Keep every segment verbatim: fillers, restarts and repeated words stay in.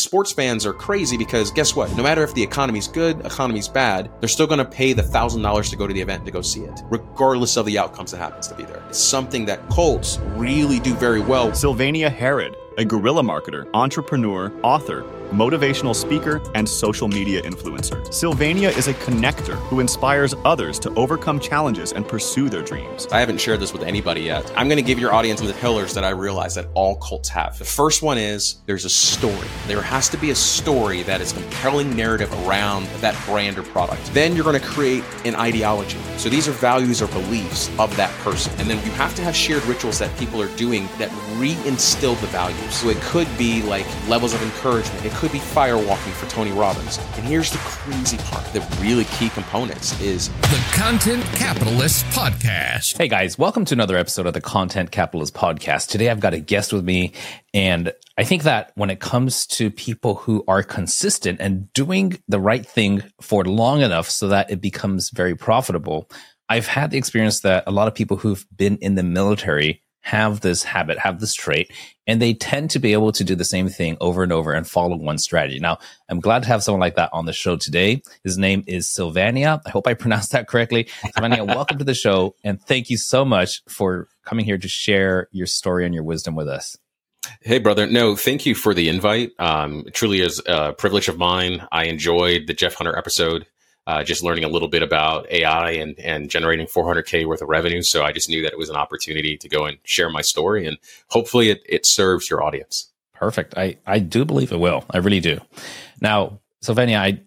sports fans are crazy because guess what? No matter if the economy's good, economy's bad, they're still going to pay the thousand dollars to go to the event to go see it, regardless of the outcomes that happens to be there. It's something that Colts really do very well. Sylvania Herod, a guerrilla marketer, entrepreneur, author, motivational speaker, and social media influencer. Sylvania is a connector who inspires others to overcome challenges and pursue their dreams. I haven't shared this with anybody yet. I'm going to give your audience the pillars that I realize that all cults have. The first one is there's a story. There has to be a story that is a compelling narrative around that brand or product. Then you're going to create an ideology. So these are values or beliefs of that person. And then you have to have shared rituals that people are doing that reinstill the values. So it could be like levels of encouragement. It could be firewalking for Tony Robbins. And here's the crazy part. The really key components is the Content Capitalist Podcast. Hey guys, welcome to another episode of the Content Capitalist Podcast. Today I've got a guest with me, and I think that when it comes to people who are consistent and doing the right thing for long enough so that it becomes very profitable, I've had the experience that a lot of people who've been in the military have this habit, have this trait, and they tend to be able to do the same thing over and over and follow one strategy. Now, I'm glad to have someone like that on the show today. His name is Sylvania. I hope I pronounced that correctly. Sylvania, welcome to the show, and thank you so much for coming here to share your story and your wisdom with us. Hey, brother. No, thank you for the invite. Um, it truly is a privilege of mine. I enjoyed the Jeff Hunter episode. Uh, just learning a little bit about A I and, and generating four hundred K worth of revenue. So I just knew that it was an opportunity to go and share my story, and hopefully it, it serves your audience. Perfect. I, I do believe it will. I really do. Now, Sylvania, I,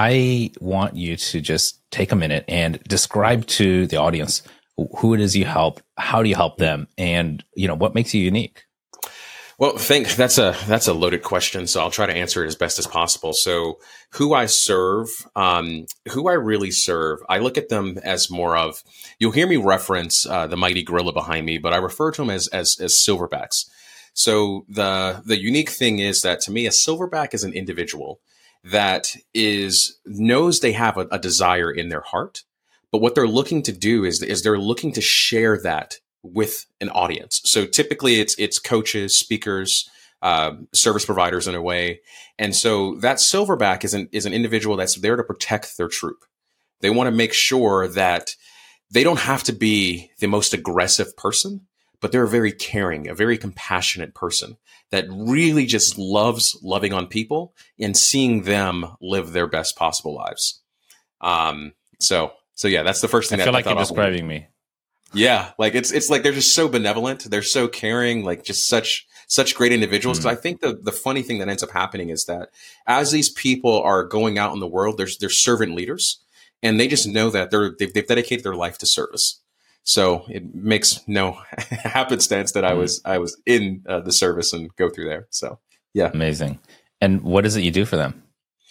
I want you to just take a minute and describe to the audience who it is you help, how do you help them, and you know what makes you unique. Well, think that's a that's a loaded question, so I'll try to answer it as best as possible. So, who I serve, um, who I really serve, I look at them as more of. You'll hear me reference uh, the mighty gorilla behind me, but I refer to them as as, as silverbacks. So the the unique thing is that to me, a silverback is an individual that is knows they have a, a desire in their heart, but what they're looking to do is is they're looking to share that with an audience. So typically it's it's coaches, speakers, uh, service providers in a way. And so that silverback is an, is an individual that's there to protect their troop. They want to make sure that they don't have to be the most aggressive person, but they're a very caring, a very compassionate person that really just loves loving on people and seeing them live their best possible lives. Um, so, so yeah, that's the first thing I that feel like I you're describing me. Yeah, like it's it's like they're just so benevolent. They're so caring, like just such such great individuals. Because mm. I think the the funny thing that ends up happening is that as these people are going out in the world, there's they're servant leaders, and they just know that they're they've, they've dedicated their life to service. So it makes no happenstance that mm. I was I was in uh, the service and go through there. So yeah, amazing. And what is it you do for them?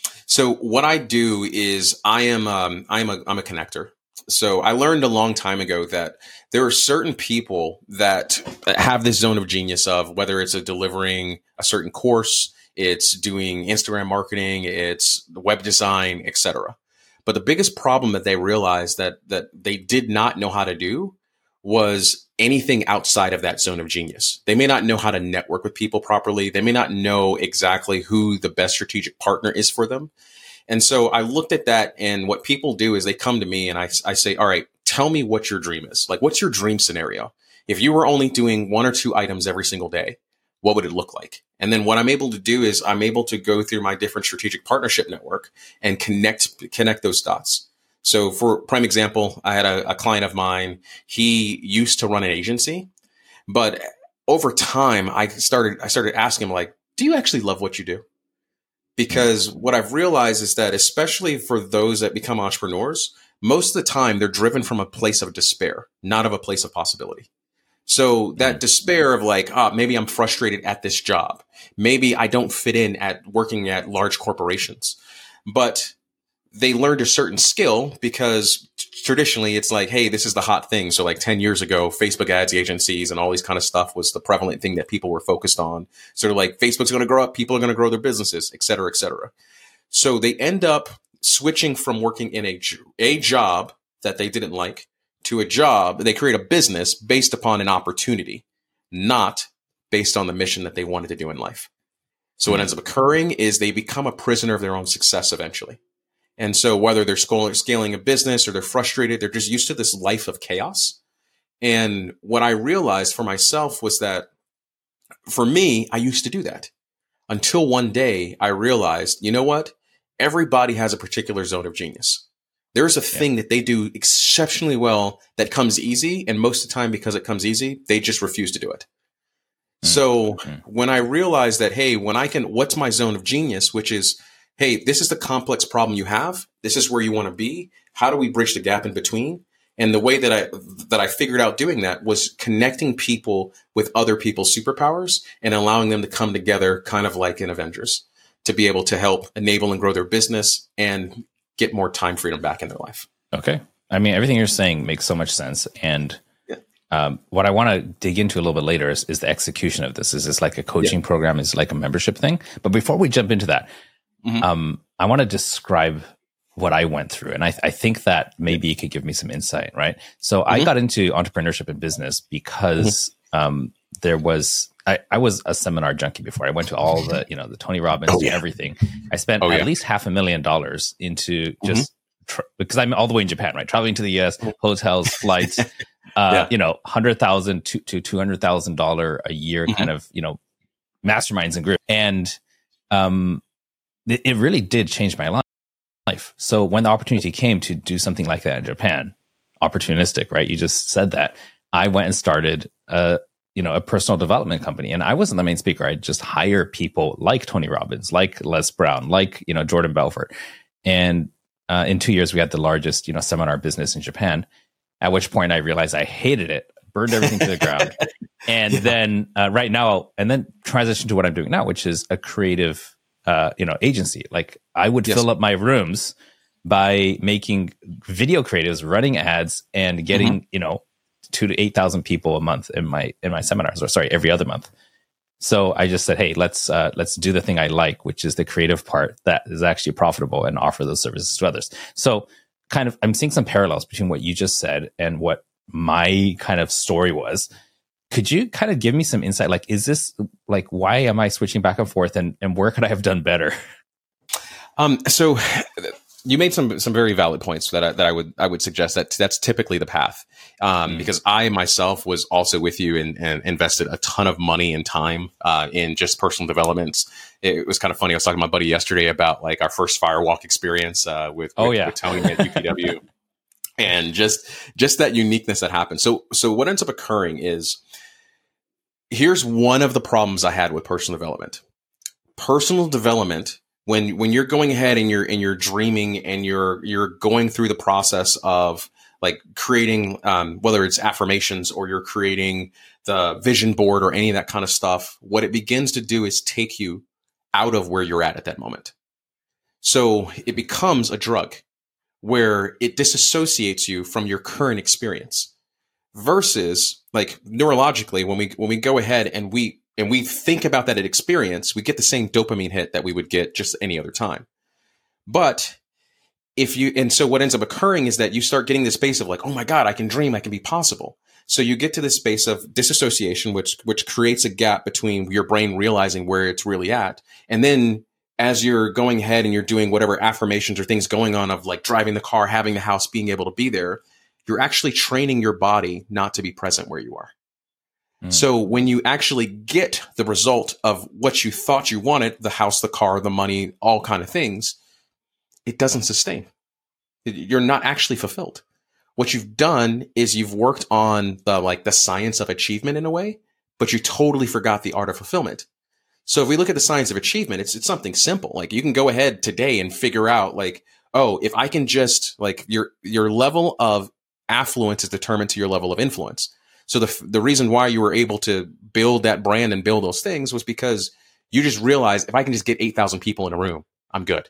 So what I do is I am um, I'm a I'm a connector. So I learned a long time ago that there are certain people that have this zone of genius of whether it's a delivering a certain course, it's doing Instagram marketing, it's web design, et cetera. But the biggest problem that they realized that that they did not know how to do was anything outside of that zone of genius. They may not know how to network with people properly. They may not know exactly who the best strategic partner is for them. And so I looked at that, and what people do is they come to me and I, I say, all right, tell me what your dream is. Like, what's your dream scenario? If you were only doing one or two items every single day, what would it look like? And then what I'm able to do is I'm able to go through my different strategic partnership network and connect, connect those dots. So for prime example, I had a, a client of mine. He used to run an agency, but over time I started, I started asking him, like, do you actually love what you do? Because what I've realized is that, especially for those that become entrepreneurs, most of the time they're driven from a place of despair, not of a place of possibility. So that despair of like, ah, oh, maybe I'm frustrated at this job. Maybe I don't fit in at working at large corporations. But they learned a certain skill because traditionally it's like, hey, this is the hot thing. So like ten years ago, Facebook ads agencies and all these kind of stuff was the prevalent thing that people were focused on. Sort of like Facebook's going to grow up, people are going to grow their businesses, et cetera, et cetera. So they end up switching from working in a, a job that they didn't like to a job. They create a business based upon an opportunity, not based on the mission that they wanted to do in life. So what ends up occurring is they become a prisoner of their own success eventually. And so whether they're scaling a business or they're frustrated, they're just used to this life of chaos. And what I realized for myself was that for me, I used to do that until one day I realized, you know what? Everybody has a particular zone of genius. There's a thing yeah. that they do exceptionally well that comes easy. And most of the time, because it comes easy, they just refuse to do it. Mm-hmm. So when I realized that, hey, when I can, what's my zone of genius, which is, hey, this is the complex problem you have. This is where you want to be. How do we bridge the gap in between? And the way that I that I figured out doing that was connecting people with other people's superpowers and allowing them to come together kind of like in Avengers to be able to help enable and grow their business and get more time freedom back in their life. Okay. I mean, everything you're saying makes so much sense. And yeah. um, what I want to dig into a little bit later is, is the execution of this. Is this like a coaching yeah. program? Is it like a membership thing? But before we jump into that, mm-hmm. um, I want to describe what I went through. And I, I think that maybe you could give me some insight, right? So mm-hmm. I got into entrepreneurship and business because mm-hmm. um, there was, I, I was a seminar junkie before. I went to all the, you know, the Tony Robbins, oh, yeah. everything. I spent oh, at yeah. least half a million dollars into just, mm-hmm. tr- because I'm all the way in Japan, right? Traveling to the U S, hotels, flights, uh, yeah. you know, one hundred thousand dollars to, to two hundred thousand dollars a year mm-hmm. kind of, you know, masterminds and groups. And um, it, it really did change my life. life. So when the opportunity came to do something like that in Japan, opportunistic, right? You just said that. I went and started a, you know, a personal development company, and I wasn't the main speaker. I just hire people like Tony Robbins, like Les Brown, like, you know, Jordan Belfort. And uh, in two years, we had the largest, you know, seminar business in Japan, at which point I realized I hated it, burned everything to the ground. And yeah. then uh, right now, and then transition to what I'm doing now, which is a creative Uh, you know, agency. Like I would yes. fill up my rooms by making video creatives, running ads, and getting mm-hmm. you know two to eight thousand people a month in my in my seminars, or sorry, every other month. So I just said, hey, let's uh, let's do the thing I like, which is the creative part that is actually profitable, and offer those services to others. So kind of, I'm seeing some parallels between what you just said and what my kind of story was. Could you kind of give me some insight? Like, is this like, why am I switching back and forth, and, and where could I have done better? Um, so you made some, some very valid points that I, that I would, I would suggest that that's typically the path. Um, mm. because I myself was also with you and, and invested a ton of money and time, uh, in just personal developments. It was kind of funny. I was talking to my buddy yesterday about like our first firewalk experience, uh, with, oh, with, yeah. with Tony at U P W and just, just that uniqueness that happened. So, so what ends up occurring is, here's one of the problems I had with personal development. Personal development, when when you're going ahead and you're and you're dreaming and you're you're going through the process of like creating, um, whether it's affirmations or you're creating the vision board or any of that kind of stuff, what it begins to do is take you out of where you're at at that moment. So it becomes a drug where it disassociates you from your current experience. Versus like neurologically, when we when we go ahead and we and we think about that experience, we get the same dopamine hit that we would get just any other time. But if you and so what ends up occurring is that you start getting this space of like, oh my God, I can dream, I can be possible. So you get to this space of disassociation, which which creates a gap between your brain realizing where it's really at, and then as you're going ahead and you're doing whatever affirmations or things going on of like driving the car, having the house, being able to be there, you're actually training your body not to be present where you are. Mm. So when you actually get the result of what you thought you wanted, the house, the car, the money, all kind of things, it doesn't sustain. You're not actually fulfilled. What you've done is you've worked on the like the science of achievement in a way, but you totally forgot the art of fulfillment. So if we look at the science of achievement, it's it's something simple. Like you can go ahead today and figure out like, oh, if I can just like your your level of affluence is determined to your level of influence. So the the reason why you were able to build that brand and build those things was because you just realized if I can just get eight thousand people in a room, I'm good.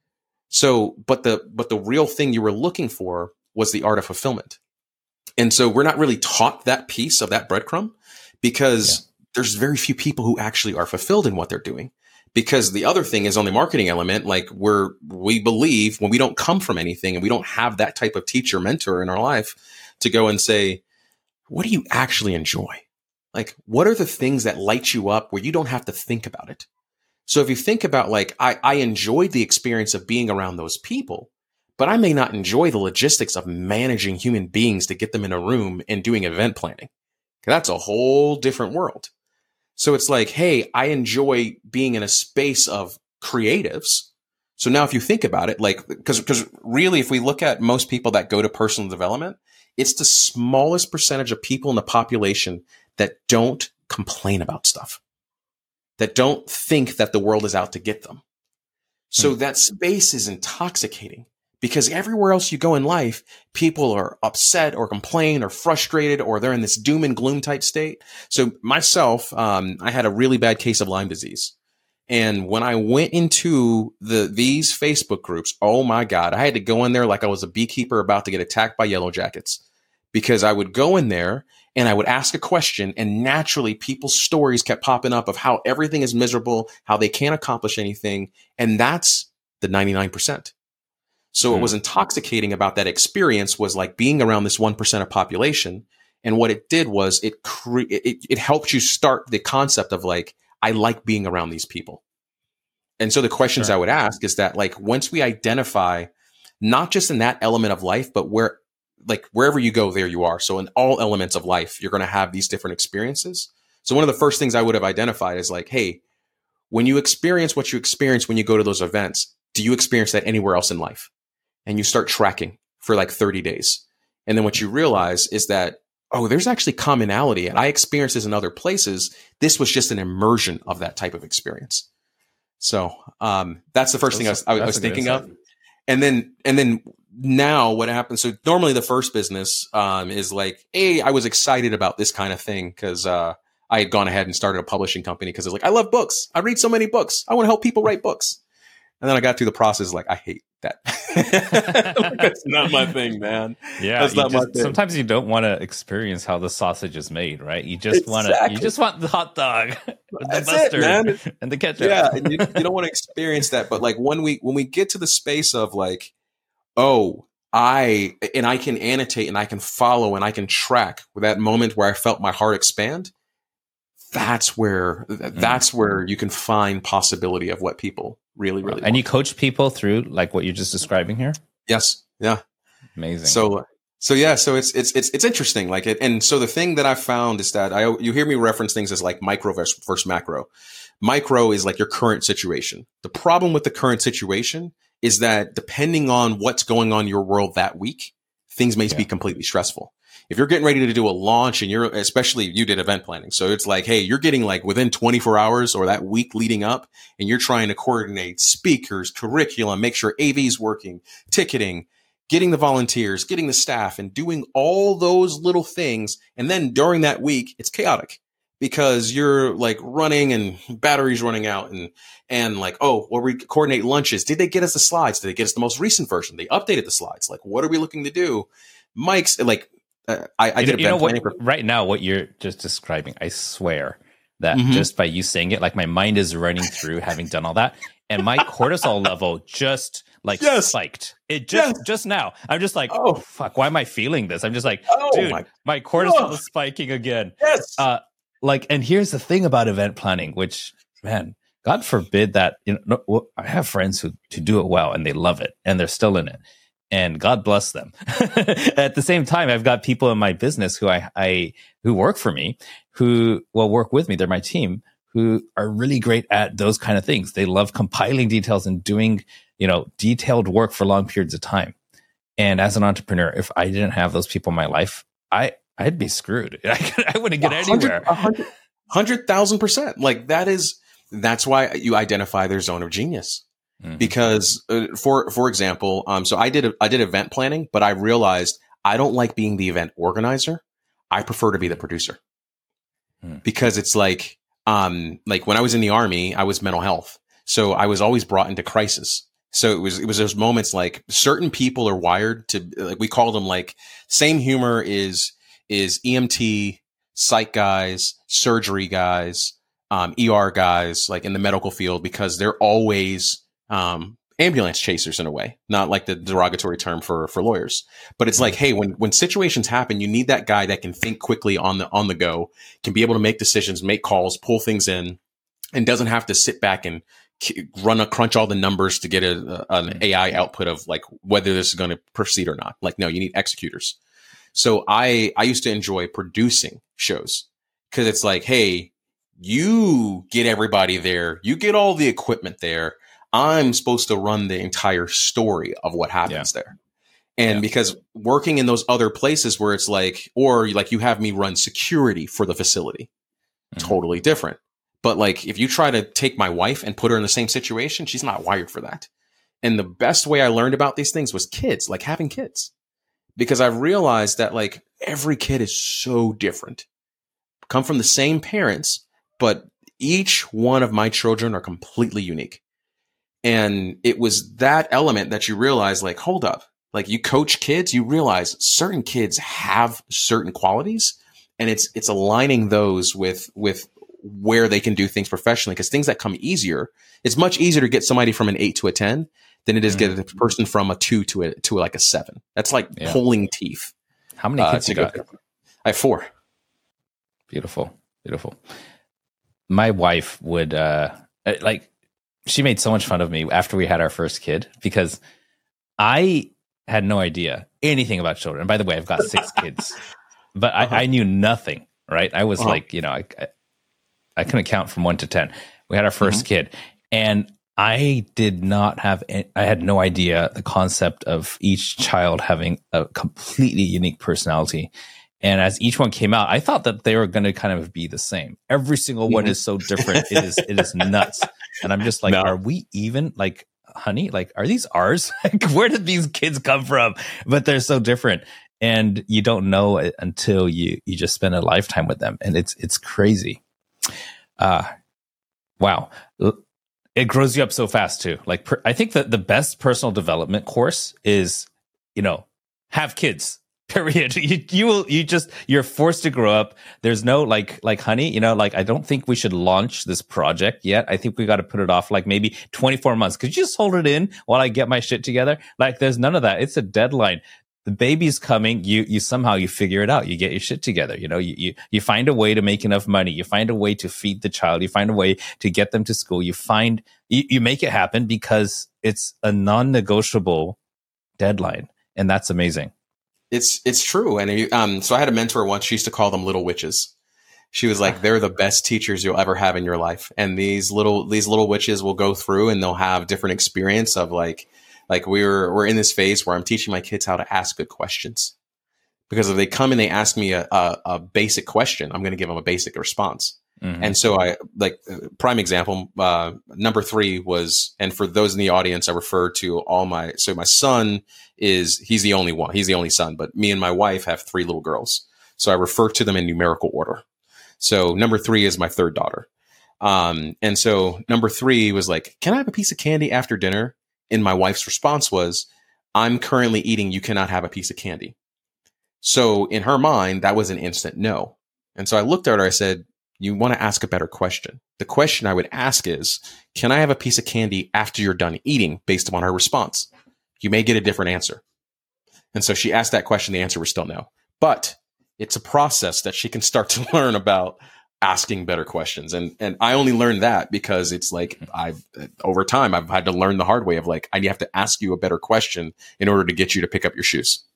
So, but the but the real thing you were looking for was the art of fulfillment. And so we're not really taught that piece of that breadcrumb because yeah. there's very few people who actually are fulfilled in what they're doing. Because the other thing is on the marketing element, like we're, we believe when we don't come from anything and we don't have that type of teacher mentor in our life to go and say, what do you actually enjoy? Like, what are the things that light you up where you don't have to think about it? So if you think about like, I, I enjoyed the experience of being around those people, but I may not enjoy the logistics of managing human beings to get them in a room and doing event planning. That's a whole different world. So it's like, hey, I enjoy being in a space of creatives. So now if you think about it, like, because because really, if we look at most people that go to personal development, it's the smallest percentage of people in the population that don't complain about stuff, that don't think that the world is out to get them. So hmm. that space is intoxicating. Because everywhere else you go in life, people are upset or complain or frustrated, or they're in this doom and gloom type state. So myself, um, I had a really bad case of Lyme disease. And when I went into the these Facebook groups, oh my God, I had to go in there like I was a beekeeper about to get attacked by yellow jackets. Because I would go in there and I would ask a question, and naturally people's stories kept popping up of how everything is miserable, how they can't accomplish anything. And that's the ninety-nine percent. So what was intoxicating about that experience was like being around this one percent of population. And what it did was it, cre- it, it helped you start the concept of like, I like being around these people. And so the questions sure. I would ask is that like, once we identify, not just in that element of life, but where, like wherever you go, there you are. So in all elements of life, you're going to have these different experiences. So one of the first things I would have identified is like, hey, when you experience what you experience when you go to those events, do you experience that anywhere else in life? And you start tracking for like thirty days. And then what you realize is that, oh, there's actually commonality. And I experienced this in other places. This was just an immersion of that type of experience. So um, that's the first that's, thing I was, I was thinking of. And then, and then now what happens? So normally the first business um, is like, hey, I was excited about this kind of thing because uh, I had gone ahead and started a publishing company because it's like, I love books. I read so many books. I want to help people write books. And then I got through the process like, I hate that. That's not my thing, man. Yeah, that's not just, my thing. Sometimes you don't want to experience how the sausage is made, right? You just exactly. want to. You just want the hot dog, with the mustard, it, and the ketchup. Yeah, and you, you don't want to experience that. But like when we when we get to the space of like, oh, I and I can annotate and I can follow and I can track with that moment where I felt my heart expand. That's where that's mm. where you can find possibility of what people really, really and want. You coach people through like what you're just describing here? Yes. Yeah. Amazing. So, so yeah, so it's, it's, it's, it's interesting. Like it. And so the thing that I found is that I, you hear me reference things as like micro versus, versus macro. Micro is like your current situation. The problem with the current situation is that depending on what's going on in your world that week, things may yeah. be completely stressful. If you're getting ready to do a launch and you're, especially you did event planning. So it's like, hey, you're getting like within twenty-four hours or that week leading up and you're trying to coordinate speakers, curriculum, make sure A V is working, ticketing, getting the volunteers, getting the staff and doing all those little things. And then during that week, it's chaotic because you're like running and batteries running out and, and like, oh, well, we coordinate lunches. Did they get us the slides? Did they get us the most recent version? They updated the slides. Like, what are we looking to do? Mike's like, Uh, I, I you did know, you know what, for- right now, what you're just describing, I swear that mm-hmm. just by you saying it, like my mind is running through having done all that. And my cortisol level just like yes. spiked. It just, yes. just now, I'm just like, oh, fuck, why am I feeling this? I'm just like, oh, dude, my, my cortisol oh. is spiking again. Yes. Uh, like, and here's the thing about event planning, which, man, God forbid that, you know, I have friends who, who do it well and they love it and they're still in it. And God bless them. At the same time, I've got people in my business who I, I who work for me, who will work with me. They're my team, who are really great at those kind of things. They love compiling details and doing, you know, detailed work for long periods of time. And as an entrepreneur, if I didn't have those people in my life, I I'd be screwed. I, I wouldn't get anywhere. A hundred, hundred thousand percent. Like that is that's why you identify their zone of genius. Mm-hmm. Because, uh, for for example, um, so I did a, I did event planning, but I realized I don't like being the event organizer. I prefer to be the producer mm. because it's like, um, like when I was in the Army, I was mental health, so I was always brought into crisis. So it was it was those moments like certain people are wired to like we call them like same humor is is E M T, psych guys, surgery guys, um, E R guys, like in the medical field because they're always um, ambulance chasers in a way, not like the derogatory term for, for lawyers, but it's like, hey, when, when situations happen, you need that guy that can think quickly on the, on the go, can be able to make decisions, make calls, pull things in. and doesn't have to sit back and run a crunch all the numbers to get a, an A I output of like whether this is going to proceed or not. Like, no, you need executors. So I, I used to enjoy producing shows because it's like, hey, you get everybody there. You get all the equipment there. I'm supposed to run the entire story of what happens yeah. there. And yeah. because working in those other places where it's like, or like you have me run security for the facility, mm-hmm. totally different. But like, if you try to take my wife and put her in the same situation, she's not wired for that. And the best way I learned about these things was kids, like having kids, because I've realized that like every kid is so different, come from the same parents, but each one of my children are completely unique. And it was that element that you realize, like, hold up, like you coach kids, you realize certain kids have certain qualities, and it's it's aligning those with with where they can do things professionally. Because things that come easier, it's much easier to get somebody from an eight to a ten than it is mm-hmm. get a person from a two to a to like a seven. That's like yeah. pulling teeth. How many kids uh, you got? I have four. Beautiful, beautiful. My wife would uh, like. She made so much fun of me after we had our first kid because I had no idea anything about children. And by the way, I've got six kids, but uh-huh. I, I knew nothing, right? I was uh-huh. like, you know, I, I, I couldn't count from one to ten. We had our first mm-hmm. kid, and I did not have, I had no idea the concept of each child having a completely unique personality. And as each one came out, I thought that they were going to kind of be the same. Every single one is so different. It is, it is nuts. And I'm just like, no. Are we even like, honey, like, are these ours? Like, where did these kids come from? But they're so different. And you don't know it until you, you just spend a lifetime with them. And it's, it's crazy. Uh, wow. It grows you up so fast too. Like, per, I think that the best personal development course is, you know, have kids. Period. You, you will, you just, you're forced to grow up. There's no like, like honey, you know, like, I don't think we should launch this project yet. I think we got to put it off like maybe twenty-four months. Could you just hold it in while I get my shit together? Like, there's none of that. It's a deadline. The baby's coming. You, you somehow you figure it out. You get your shit together. You know, you, you, you find a way to make enough money. You find a way to feed the child. You find a way to get them to school. You find, you, you make it happen because it's a non-negotiable deadline. And that's amazing. It's it's true. And um, so I had a mentor once. She used to call them little witches. She was like, they're the best teachers you'll ever have in your life. And these little these little witches will go through and they'll have different experience of like like we're we're in this phase where I'm teaching my kids how to ask good questions. Because if they come and they ask me a, a, a basic question, I'm going to give them a basic response. Mm-hmm. And so I like prime example, uh, number three was, and for those in the audience, I refer to all my, so my son is, he's the only one, he's the only son, but me and my wife have three little girls. So I refer to them in numerical order. So number three is my third daughter. Um, and so number three was like, can I have a piece of candy after dinner? And my wife's response was, I'm currently eating, you cannot have a piece of candy. So in her mind, that was an instant no. And so I looked at her, I said, you want to ask a better question. The question I would ask is, can I have a piece of candy after you're done eating, based upon her response? You may get a different answer. And so she asked that question. The answer was still no. But it's a process that she can start to learn about asking better questions. And and I only learned that because it's like I've over time, I've had to learn the hard way of like, I have to ask you a better question in order to get you to pick up your shoes.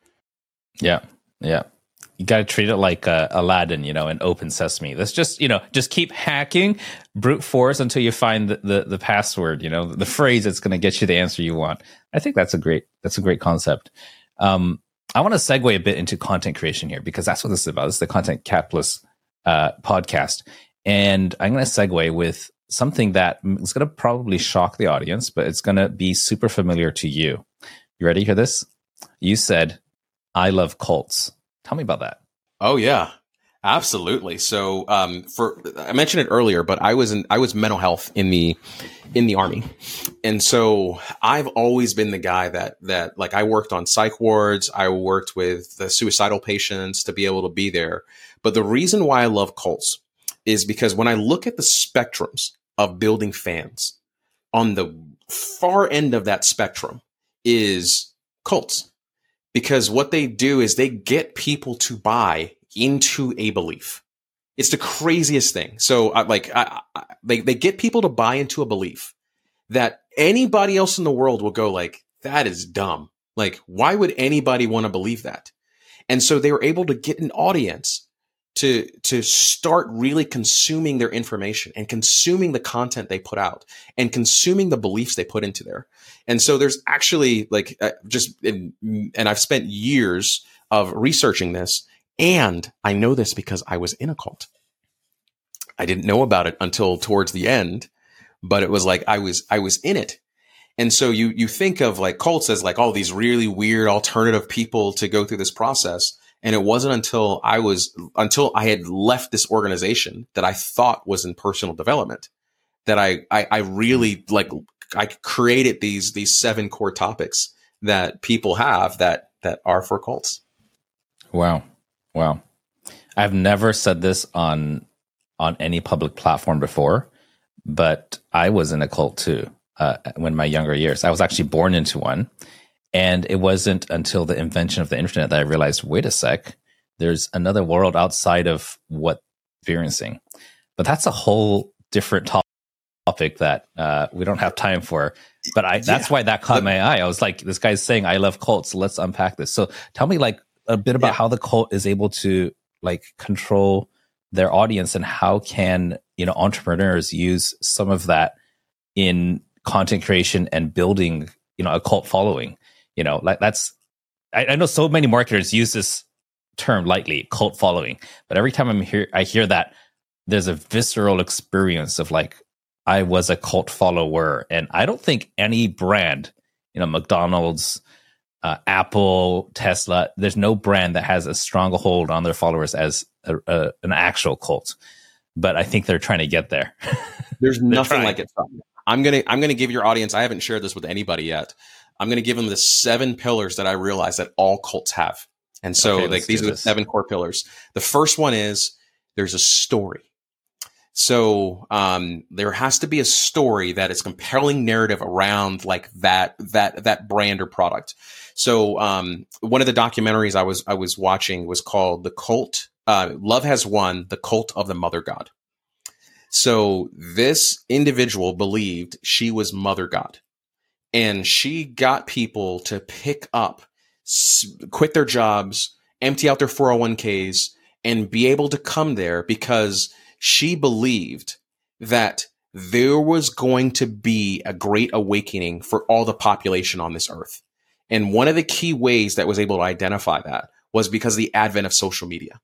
Yeah. Yeah. You got to treat it like uh, Aladdin, you know, and Open Sesame. Let's just, you know, just keep hacking brute force until you find the, the, the password, you know, the phrase that's going to get you the answer you want. I think that's a great, that's a great concept. Um, I want to segue a bit into content creation here because that's what this is about. This is the Content Capitalist uh, podcast. And I'm going to segue with something that is going to probably shock the audience, but it's going to be super familiar to you. You ready to hear this? You said, I love cults. Tell me about that. Oh yeah, absolutely. So, um, for I mentioned it earlier, but I was in I was mental health in the in the Army, and so I've always been the guy that that like I worked on psych wards. I worked with the suicidal patients to be able to be there. But the reason why I love cults is because when I look at the spectrums of building fans, on the far end of that spectrum is cults. Because what they do is they get people to buy into a belief. It's the craziest thing. So I, like I, I, they, they get people to buy into a belief that anybody else in the world will go like, that is dumb. Like, why would anybody want to believe that? And so they were able to get an audience to, to start really consuming their information and consuming the content they put out and consuming the beliefs they put into there. And so there's actually like uh, just, and I've spent years of researching this, and I know this because I was in a cult. I didn't know about it until towards the end, but it was like I was I was in it. And so you you think of like cults as like all these really weird alternative people to go through this process. And it wasn't until I was until I had left this organization that I thought was in personal development that I I, I really like I created these these seven core topics that people have that that are for cults. Wow. Wow. I've never said this on on any public platform before, but I was in a cult too uh, when my younger years. I was actually born into one. And it wasn't until the invention of the internet that I realized, wait a sec, there's another world outside of what I'm experiencing. But that's a whole different topic that uh, we don't have time for. But I, that's yeah. why that caught my eye. I was like, this guy's saying, I love cults. Let's unpack this. So tell me like a bit about yeah. how the cult is able to like control their audience, and how can, you know, entrepreneurs use some of that in content creation and building, you know, a cult following. You know, like that's, I, I know so many marketers use this term lightly, cult following, but every time I'm here, I hear that there's a visceral experience of like, I was a cult follower. And I don't think any brand, you know, McDonald's, uh, Apple, Tesla, there's no brand that has a stronger hold on their followers as a, a, an actual cult. But I think they're trying to get there. There's nothing like it. I'm going to, I'm going to give your audience, I haven't shared this with anybody yet. I'm going to give them the seven pillars that I realize that all cults have. And so okay, like these are the seven core pillars. The first one is there's a story. So um, there has to be a story that is compelling narrative around like that, that, that brand or product. So um, one of the documentaries I was, I was watching was called The Cult. Uh, Love Has Won, The Cult of the Mother God. So this individual believed she was Mother God. And she got people to pick up, quit their jobs, empty out their four oh one k's, and be able to come there because she believed that there was going to be a great awakening for all the population on this earth. And one of the key ways that was able to identify that was because of the advent of social media.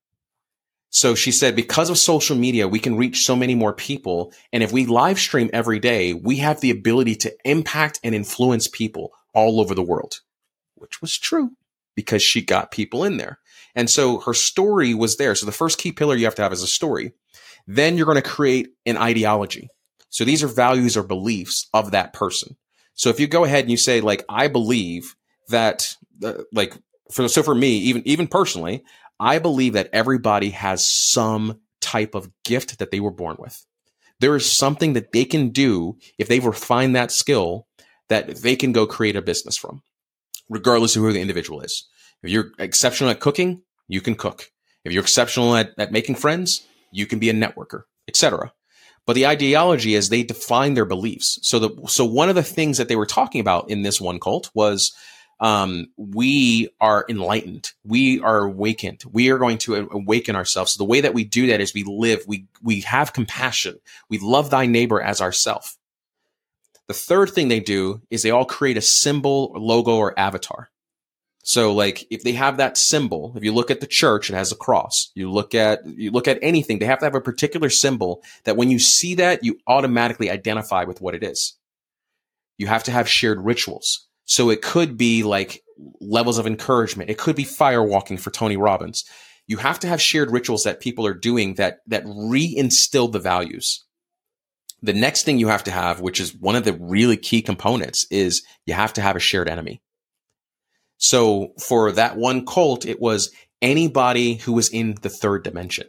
So she said, because of social media, we can reach so many more people. And if we live stream every day, we have the ability to impact and influence people all over the world, which was true because she got people in there. And so her story was there. So the first key pillar you have to have is a story. Then you're going to create an ideology. So these are values or beliefs of that person. So if you go ahead and you say, like, I believe that, uh, like, for, so for me, even, even personally, I believe that everybody has some type of gift that they were born with. There is something that they can do if they refine that skill that they can go create a business from, regardless of who the individual is. If you're exceptional at cooking, you can cook. If you're exceptional at, at making friends, you can be a networker, et cetera. But the ideology is they define their beliefs. So the so one of the things that they were talking about in this one cult was um, we are enlightened. We are awakened. We are going to awaken ourselves. So the way that we do that is we live, we we have compassion. We love thy neighbor as ourself. The third thing they do is they all create a symbol, logo, or avatar. So like if they have that symbol, if you look at the church, it has a cross. You look at, you look at anything, they have to have a particular symbol that when you see that, you automatically identify with what it is. You have to have shared rituals. So it could be like levels of encouragement. It could be fire walking for Tony Robbins. You have to have shared rituals that people are doing that, that reinstill the values. The next thing you have to have, which is one of the really key components, is you have to have a shared enemy. So for that one cult, it was anybody who was in the third dimension.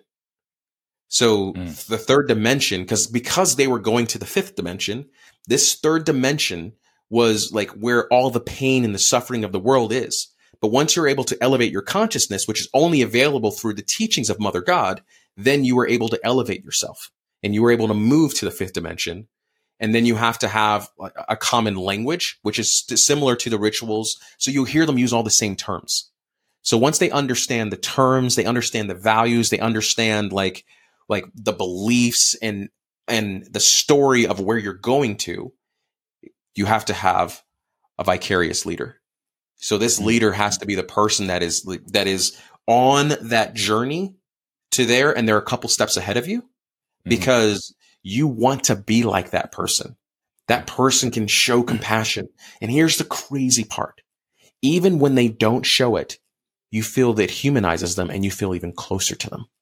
So mm. the third dimension, because because they were going to the fifth dimension, this third dimension was like where all the pain and the suffering of the world is. But once you're able to elevate your consciousness, which is only available through the teachings of Mother God, then you were able to elevate yourself and you were able to move to the fifth dimension. And then you have to have a common language, which is similar to the rituals. So you hear them use all the same terms. So once they understand the terms, they understand the values, they understand like, like the beliefs and, and the story of where you're going to, you have to have a vicarious leader. So this leader has to be the person that is, that is on that journey to there. And they're a couple steps ahead of you because mm-hmm. you want to be like that person. That person can show compassion. And here's the crazy part. Even when they don't show it, you feel that humanizes them and you feel even closer to them.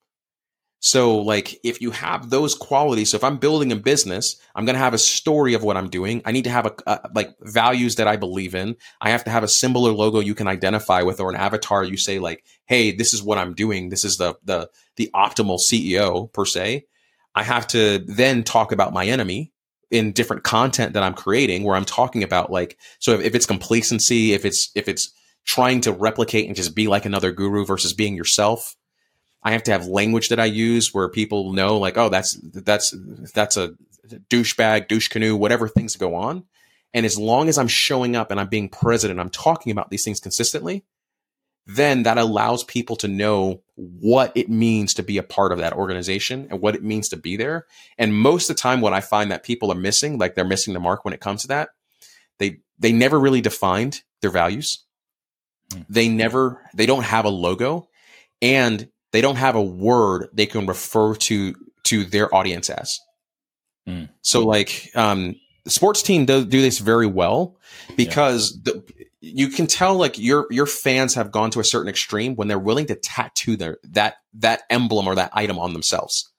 So like if you have those qualities, so if I'm building a business, I'm going to have a story of what I'm doing. I need to have a, a like values that I believe in. I have to have a symbol or logo you can identify with, or an avatar. You say like, hey, this is what I'm doing. This is the, the, the optimal C E O per se. I have to then talk about my enemy in different content that I'm creating where I'm talking about like, so if, if it's complacency, if it's, if it's trying to replicate and just be like another guru versus being yourself, I have to have language that I use where people know like, oh, that's, that's, that's a douchebag, douche canoe, whatever things go on. And as long as I'm showing up and I'm being present and I'm talking about these things consistently, then that allows people to know what it means to be a part of that organization and what it means to be there. And most of the time, what I find that people are missing, like they're missing the mark when it comes to that, they, they never really defined their values. Mm. They never, they don't have a logo, and they don't have a word they can refer to to their audience as. Mm. So like um, the sports team does do this very well because yeah. the, you can tell like your your fans have gone to a certain extreme when they're willing to tattoo their that that emblem or that item on themselves.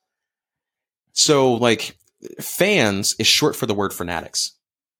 So like fans is short for the word fanatics.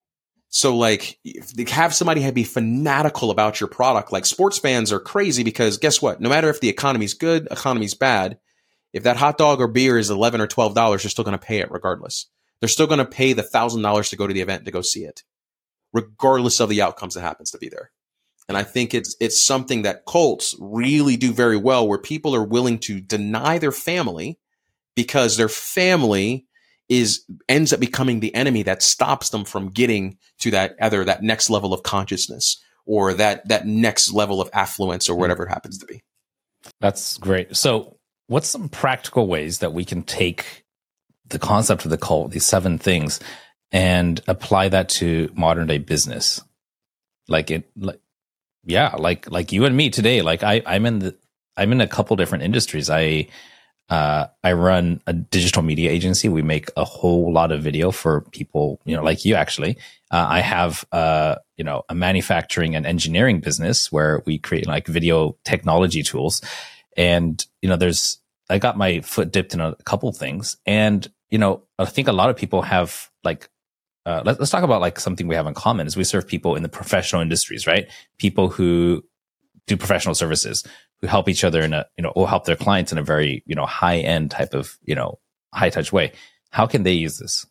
So like have somebody be fanatical about your product. Like sports fans are crazy because guess what? No matter if the economy's good, economy's bad, if that hot dog or beer is eleven or twelve dollars, they're still going to pay it regardless. They're still going to pay the thousand dollars to go to the event to go see it, regardless of the outcomes that happens to be there. And I think it's, it's something that cults really do very well, where people are willing to deny their family because their family is ends up becoming the enemy that stops them from getting to that either that next level of consciousness or that that next level of affluence or whatever it happens to be. That's great. So what's some practical ways that we can take the concept of the cult, these seven things, and apply that to modern day business? Like it, like, yeah, like, like you and me today, like I, I'm in the, I'm in a couple different industries. I, Uh, I run a digital media agency. We make a whole lot of video for people, you know, like you actually. Uh, I have, uh, you know, a manufacturing and engineering business where we create like video technology tools. And, you know, there's, I got my foot dipped in a couple things. And, you know, I think a lot of people have like, uh, let, let's talk about like something we have in common is we serve people in the professional industries, right? People who do professional services, who help each other in a, you know, or help their clients in a very, you know, high end type of, you know, high touch way. How can they use this?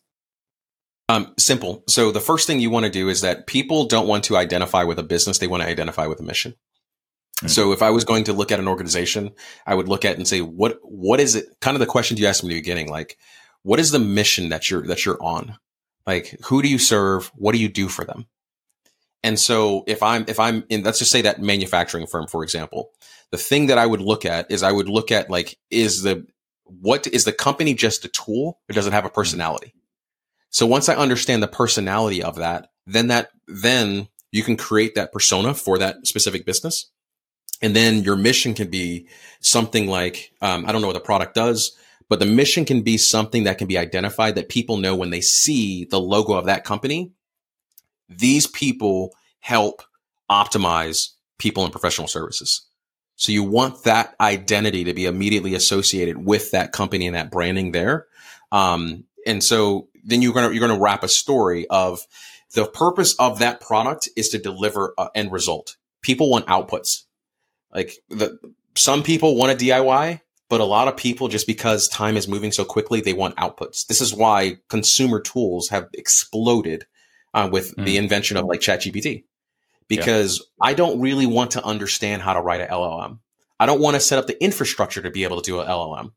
Um, simple. So the first thing you want to do is that people don't want to identify with a business. They want to identify with a mission. Mm-hmm. So if I was going to look at an organization, I would look at it and say, what, what is it? Kind of the question you asked me in the beginning, like, what is the mission that you're, that you're on? Like, who do you serve? What do you do for them? And so if I'm, if I'm in, let's just say that manufacturing firm, for example, the thing that I would look at is I would look at like, is the, what is the company just a tool or does it have a personality? So once I understand the personality of that, then that, then you can create that persona for that specific business. And then your mission can be something like, um, I don't know what the product does, but the mission can be something that can be identified that people know when they see the logo of that company. These people help optimize people in professional services. So you want that identity to be immediately associated with that company and that branding there. Um, and so then you're going to, you're going to wrap a story of the purpose of that product is to deliver an end result. People want outputs. Like the, some people want a D I Y, but a lot of people, just because time is moving so quickly, they want outputs. This is why consumer tools have exploded Uh, with mm. the invention of like ChatGPT, because yeah. I don't really want to understand how to write an L L M. I don't want to set up the infrastructure to be able to do an L L M.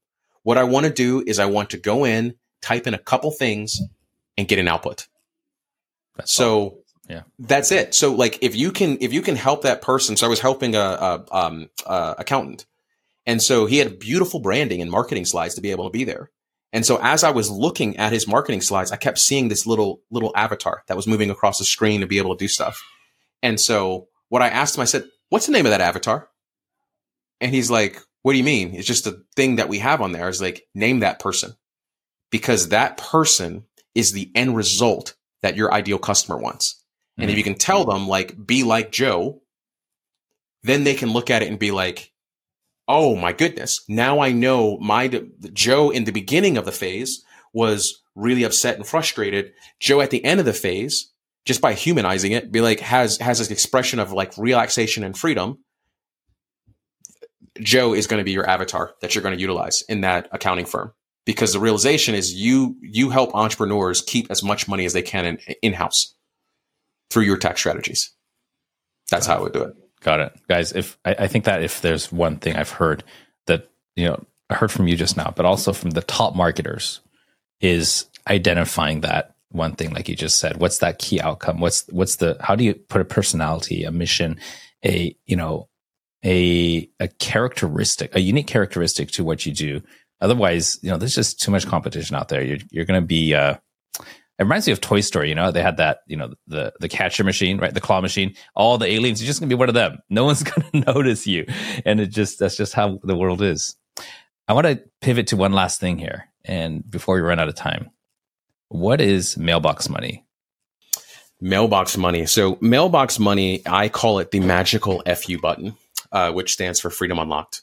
What I want to do is I want to go in, type in a couple things, and get an output. That's so awesome. Yeah, that's it. So like if you can if you can help that person. So I was helping a, a um a accountant, and so he had beautiful branding and marketing slides to be able to be there. And so as I was looking at his marketing slides, I kept seeing this little little avatar that was moving across the screen to be able to do stuff. And so what I asked him, I said, "What's the name of that avatar?" And he's like, "What do you mean?" It's just a thing that we have on there. I was like, "Name that person, because that person is the end result that your ideal customer wants." Mm-hmm. And if you can tell them, like, be like Joe, then they can look at it and be like, oh my goodness, now I know my Joe in the beginning of the phase was really upset and frustrated. Joe at the end of the phase, just by humanizing it, be like, has, has this expression of like relaxation and freedom. Joe is going to be your avatar that you're going to utilize in that accounting firm, because the realization is you, you help entrepreneurs keep as much money as they can in, in-house through your tax strategies. That's how I would do it. Got it. Guys, if I, I think that if there's one thing I've heard that, you know, I heard from you just now, but also from the top marketers, is identifying that one thing, like you just said. What's that key outcome? What's what's the how do you put a personality, a mission, a you know, a a characteristic, a unique characteristic to what you do? Otherwise, you know, there's just too much competition out there. You're you're going to be. Uh, It reminds me of Toy Story. You know, they had that, you know, the the catcher machine, right? The claw machine. All the aliens, you're just gonna be one of them. No one's gonna notice you, and it just that's just how the world is. I want to pivot to one last thing here, and before we run out of time, what is Mailbox Money? Mailbox Money. So Mailbox Money, I call it the magical F U button, uh, which stands for Freedom Unlocked.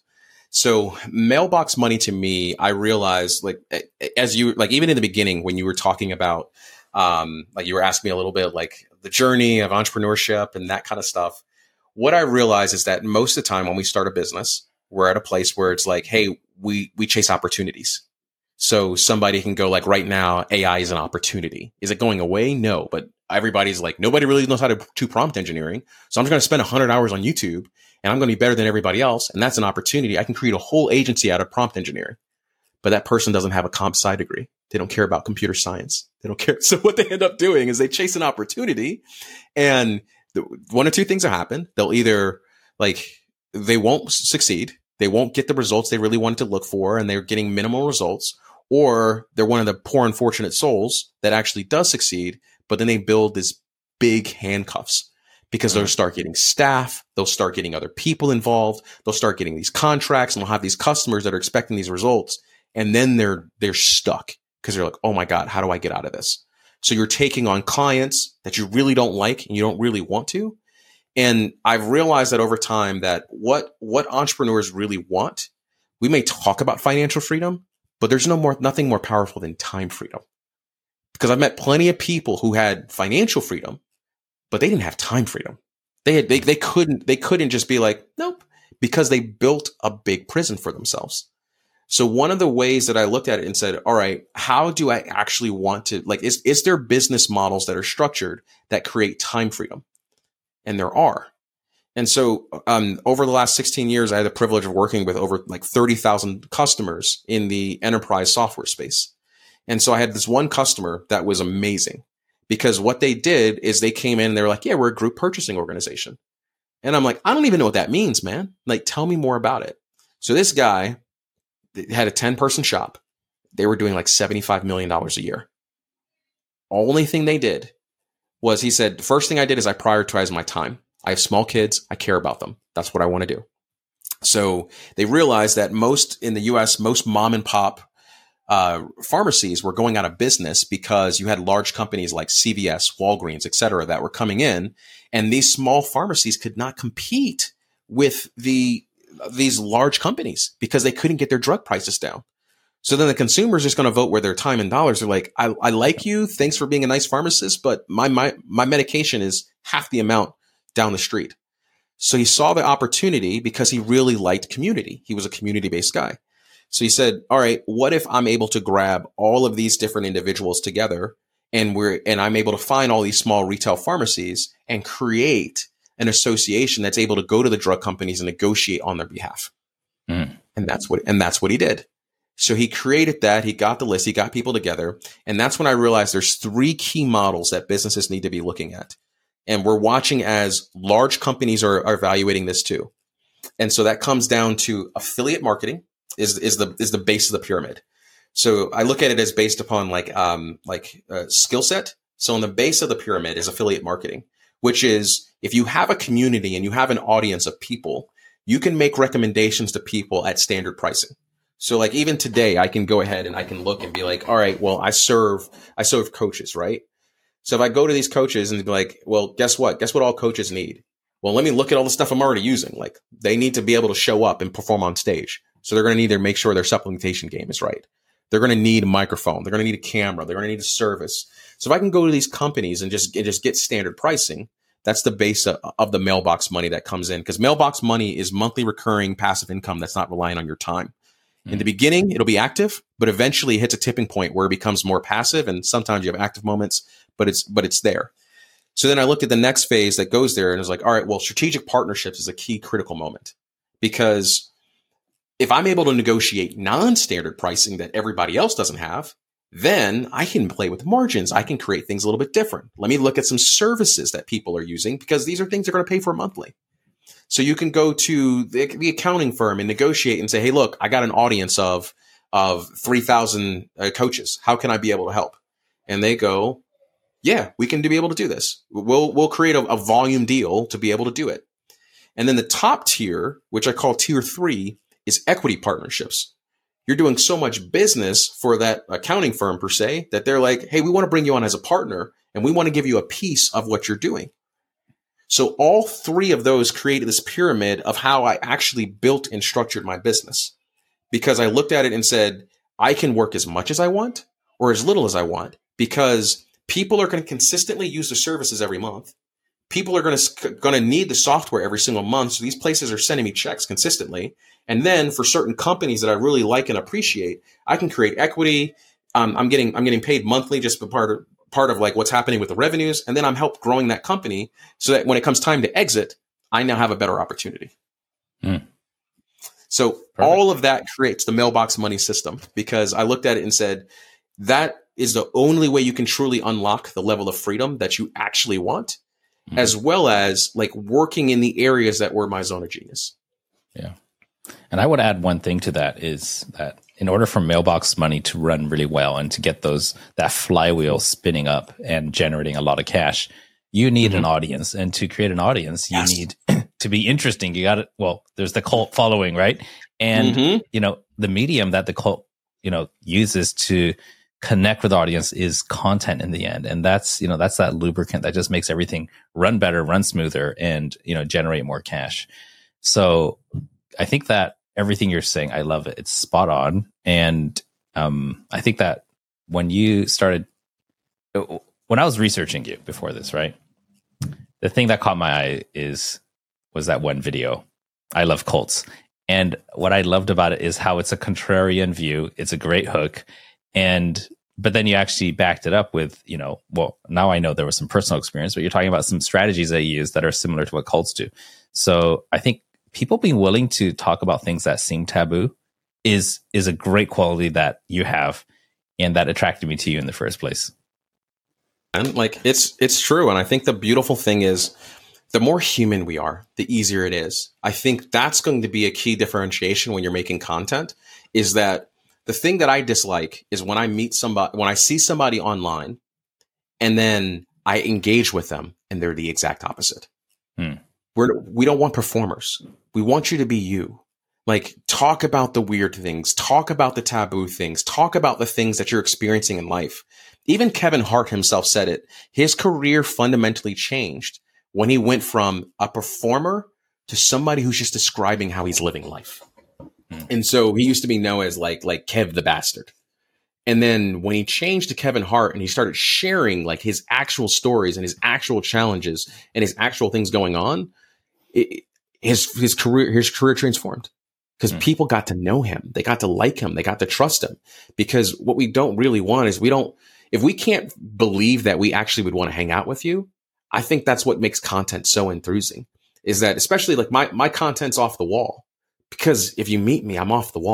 So Mailbox Money, to me, I realized, like, as you, like, even in the beginning, when you were talking about, um, like you were asking me a little bit, like the journey of entrepreneurship and that kind of stuff. What I realize is that most of the time when we start a business, we're at a place where it's like, hey, we, we chase opportunities. So somebody can go like, right now, A I is an opportunity. Is it going away? No, but everybody's like, nobody really knows how to do prompt engineering. So I'm just going to spend a hundred hours on YouTube and I'm going to be better than everybody else. And that's an opportunity. I can create a whole agency out of prompt engineering, but that person doesn't have a comp sci degree. They don't care about computer science. They don't care. So what they end up doing is they chase an opportunity, and the, one or two things will happen. They'll either like, they won't succeed. They won't get the results they really wanted to look for, and they're getting minimal results, or they're one of the poor, unfortunate souls that actually does succeed, but then they build this big handcuffs. Because they'll start getting staff, they'll start getting other people involved, they'll start getting these contracts, and they'll have these customers that are expecting these results. And then they're, they're stuck because they're like, oh my God, how do I get out of this? So you're taking on clients that you really don't like and you don't really want to. And I've realized that over time that what, what entrepreneurs really want, we may talk about financial freedom, but there's no more, nothing more powerful than time freedom. Because I've met plenty of people who had financial freedom, but they didn't have time freedom. They had, they, they couldn't, they couldn't just be like, nope, because they built a big prison for themselves. So one of the ways that I looked at it and said, all right, how do I actually want to, like, is, is there business models that are structured that create time freedom? And there are. And so, um, over the last sixteen years, I had the privilege of working with over like thirty thousand customers in the enterprise software space. And so I had this one customer that was amazing. Because what they did is they came in and they were like, yeah, we're a group purchasing organization. And I'm like, I don't even know what that means, man. Like, tell me more about it. So this guy had a ten person shop. They were doing like seventy-five million dollars a year. Only thing they did was, he said, the first thing I did is I prioritized my time. I have small kids. I care about them. That's what I want to do. So they realized that most in the U S, most mom and pop Uh, pharmacies were going out of business because you had large companies like C V S, Walgreens, et cetera, that were coming in, and these small pharmacies could not compete with the these large companies because they couldn't get their drug prices down. So then the consumer is just going to vote with their time and dollars. They're like, I, I like you. Thanks for being a nice pharmacist, but my, my, my medication is half the amount down the street. So he saw the opportunity because he really liked community. He was a community-based guy. So he said, all right, what if I'm able to grab all of these different individuals together, and we're, and I'm able to find all these small retail pharmacies and create an association that's able to go to the drug companies and negotiate on their behalf. Mm. And that's what, and that's what he did. So he created that. He got the list. He got people together. And that's when I realized there's three key models that businesses need to be looking at. And we're watching as large companies are, are evaluating this too. And so that comes down to affiliate marketing is, is the, is the base of the pyramid. So I look at it as based upon like, um, like uh, skill set. So on the base of the pyramid is affiliate marketing, which is if you have a community and you have an audience of people, you can make recommendations to people at standard pricing. So like even today, I can go ahead and I can look and be like, all right, well, I serve, I serve coaches, right? So if I go to these coaches and be like, well, guess what? Guess what all coaches need? Well, let me look at all the stuff I'm already using. Like they need to be able to show up and perform on stage. So they're going to need to make sure their supplementation game is right. They're going to need a microphone. They're going to need a camera. They're going to need a service. So if I can go to these companies and just, and just get standard pricing, that's the base of, of the mailbox money that comes in, because mailbox money is monthly recurring passive income that's not relying on your time. In the beginning, it'll be active, but eventually it hits a tipping point where it becomes more passive. And sometimes you have active moments, but it's, but it's there. So then I looked at the next phase that goes there and was like, all right, well, strategic partnerships is a key critical moment, because if I'm able to negotiate non-standard pricing that everybody else doesn't have, then I can play with margins. I can create things a little bit different. Let me look at some services that people are using, because these are things they're going to pay for monthly. So you can go to the, the accounting firm and negotiate and say, hey, look, I got an audience of, of three thousand uh, coaches. How can I be able to help? And they go, yeah, we can be able to do this. We'll, we'll create a, a volume deal to be able to do it. And then the top tier, which I call tier three, is equity partnerships. You're doing so much business for that accounting firm per se that they're like, hey, we want to bring you on as a partner and we want to give you a piece of what you're doing. So all three of those created this pyramid of how I actually built and structured my business, because I looked at it and said, I can work as much as I want or as little as I want, because people are going to consistently use the services every month. People are going to, going to need the software every single month. So these places are sending me checks consistently. And then for certain companies that I really like and appreciate, I can create equity. Um, I'm getting, I'm getting paid monthly just for part of, part of like what's happening with the revenues. And then I'm helped growing that company so that when it comes time to exit, I now have a better opportunity. Mm. So Perfect. All of that creates the mailbox money system, because I looked at it and said, that is the only way you can truly unlock the level of freedom that you actually want, mm. as well as like working in the areas that were my zone of genius. Yeah. And I would add one thing to that is that in order for mailbox money to run really well and to get those, that flywheel spinning up and generating a lot of cash, you need mm-hmm. an audience. And to create an audience, you yes. need to be interesting. You got it. Well, there's the cult following, right? And, mm-hmm. you know, the medium that the cult, you know, uses to connect with audience is content in the end. And that's, you know, that's that lubricant that just makes everything run better, run smoother, and, you know, generate more cash. So I think that everything you're saying, I love it. It's spot on. And um, I think that when you started, when I was researching you before this, right? The thing that caught my eye is, was that one video, I Love Cults. And what I loved about it is how it's a contrarian view. It's a great hook. And, but then you actually backed it up with, you know, well, now I know there was some personal experience, but you're talking about some strategies that you use that are similar to what cults do. So I think people being willing to talk about things that seem taboo is is a great quality that you have, and that attracted me to you in the first place. And like it's it's true, and I think the beautiful thing is the more human we are, the easier it is. I think that's going to be a key differentiation when you're making content, is that the thing that I dislike is when I meet somebody, when I see somebody online and then I engage with them and they're the exact opposite. Hmm. We're, we don't want performers. We want you to be you. Like, talk about the weird things, talk about the taboo things, talk about the things that you're experiencing in life. Even Kevin Hart himself said it. His career fundamentally changed when he went from a performer to somebody who's just describing how he's living life. Mm. And so he used to be known as like, like Kev the Bastard. And then when he changed to Kevin Hart and he started sharing like his actual stories and his actual challenges and his actual things going on, it, his, his career, his career transformed. Because mm. people got to know him. They got to like him. They got to trust him. Because what we don't really want is we don't, if we can't believe that we actually would want to hang out with you, I think that's what makes content so enthusing, is that especially like my, my content's off the wall, because if you meet me, I'm off the wall.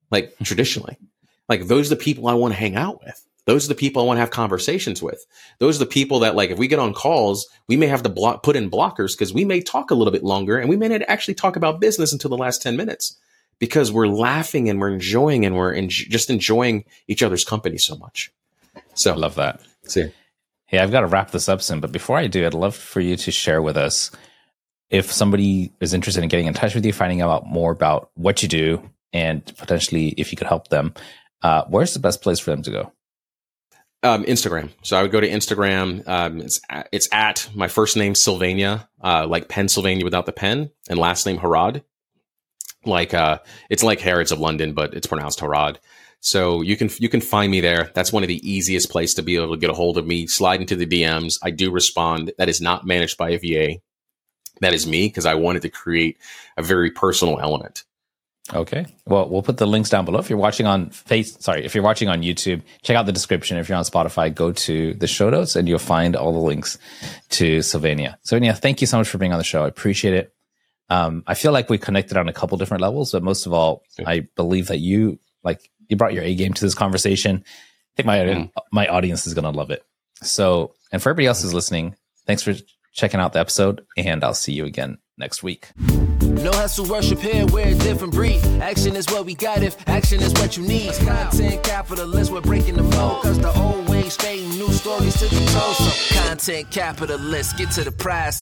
like traditionally. Like those are the people I want to hang out with. Those are the people I want to have conversations with. Those are the people that, like, if we get on calls, we may have to block, put in blockers because we may talk a little bit longer and we may not actually talk about business until the last ten minutes because we're laughing and we're enjoying and we're en- just enjoying each other's company so much. So I love that. See. Hey, I've got to wrap this up soon, but before I do, I'd love for you to share with us if somebody is interested in getting in touch with you, finding out more about what you do, and potentially if you could help them, uh, where's the best place for them to go? Um, Instagram. So I would go to Instagram. Um, it's at, it's at my first name, Sylvania, uh, like Pennsylvania without the pen, and last name Harad. Like uh, it's like Harrods of London, but it's pronounced Harad. So you can you can find me there. That's one of the easiest places to be able to get a hold of me. Slide into the D Ms. I do respond. That is not managed by a V A. That is me because I wanted to create a very personal element. Okay. Well, we'll put the links down below. If you're watching on Face, sorry, if you're watching on YouTube, check out the description. If you're on Spotify, go to the show notes and you'll find all the links to Sylvania. Sylvania, thank you so much for being on the show. I appreciate it. Um, I feel like we connected on a couple different levels, but most of all, I believe that you like you brought your A game to this conversation. I think my mm. my audience is going to love it. So, and for everybody else who's listening, thanks for checking out the episode, and I'll see you again next week. No hustle, worship here, we're a different breed. Action is what we got if action is what you need. Content capitalists, we're breaking the mold. Cause the old ways stay new stories to be told. So content capitalists, get to the prize.